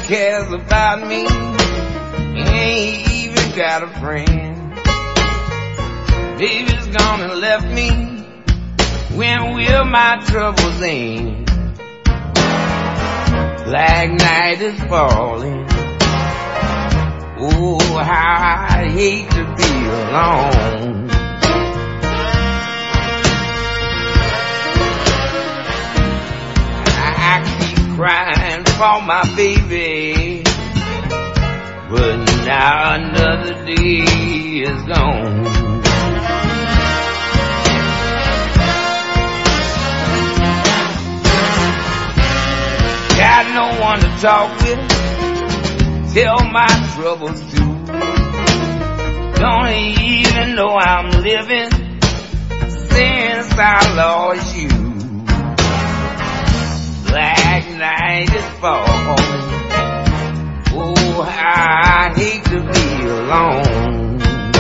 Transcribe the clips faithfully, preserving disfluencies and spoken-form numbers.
cares about me. Ain't even got a friend. Baby's gone and left me. When will my troubles end? Black night is falling. Oh, how I hate to be alone. I keep crying for my baby, but now another day is gone. Got no one to talk with, tell my troubles to. Don't even know I'm living since I lost you. Black night is falling. Oh, I hate to be alone.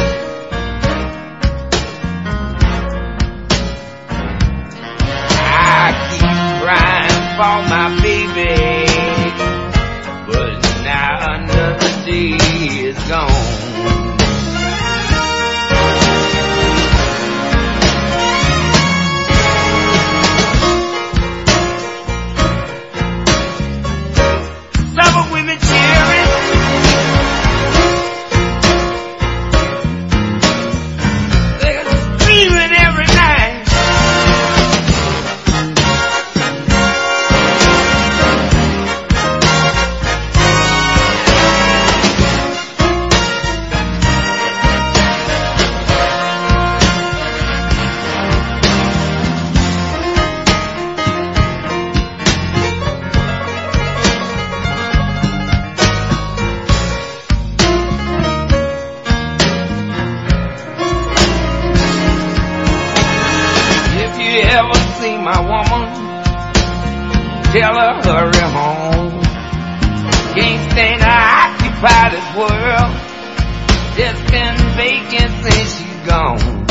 I keep crying for my baby, but now another day is gone. Summer women cheering, they're screaming every night. Ever see my woman? Tell her hurry home. Can't stand to occupy this world. Just been vacant since she's gone.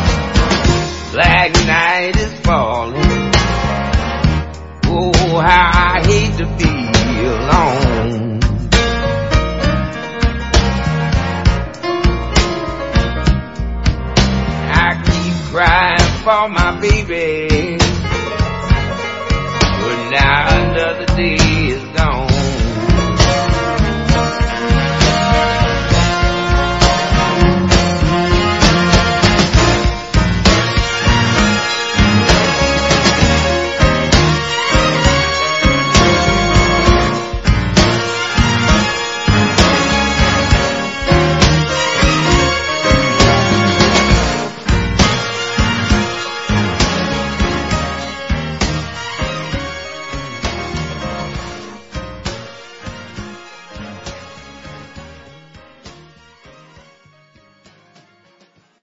Black night is falling. Oh, how